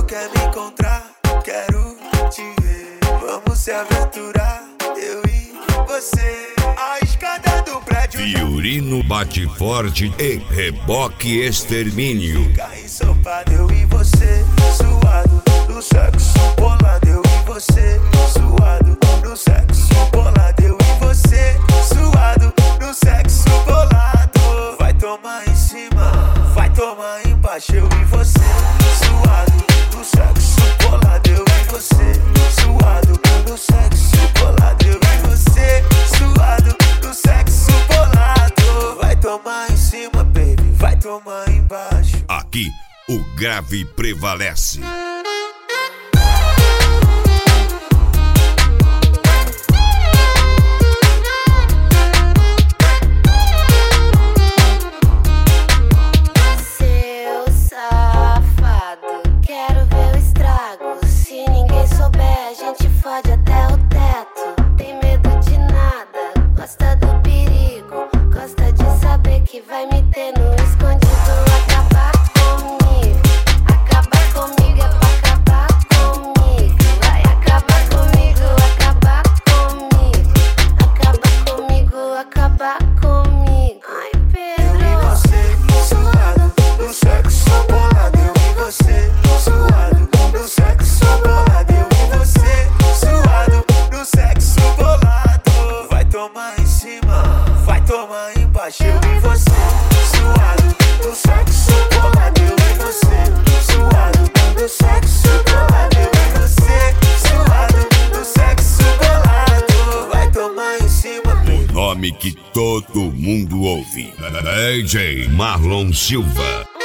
quer me encontrar, quero te ver. Vamos se aventurar, eu e você. A escada do prédio. Fiorino bate forte e Reboque Extermínio. Fica ensopado, eu e você. Suado no sexo bolado, eu e você. Suado no sexo bolado, eu e você. Suado no sexo bolado. Vai tomar em cima, vai tomar embaixo, eu e você. Suado no sexo bolado, eu e você. Suado no sexo bolado, eu e você. Suado no sexo bolado. Vai tomar em cima, baby, vai tomar embaixo. Aqui o grave prevalece. Fode até o teto, tem medo de nada, gosta do perigo, gosta de saber que vai me ter no escondido. Acabar comigo é pra acabar comigo. Vai acabar comigo, acabar comigo. Acabar comigo, acabar comigo. Ai, Pedro. Eu e você, suado no sexo bolado. Eu e você, suado no sexo bolado. Eu e você, suado no sexo bolado. Vai tomar em cima, vai tomar embaixo. Eu e você, suado no sexo bolado. Eu e você, suado no sexo bolado. Eu e você, suado no sexo bolado. Vai tomar em cima, baby. Nome que todo mundo ouve. DJ Marlon Silva.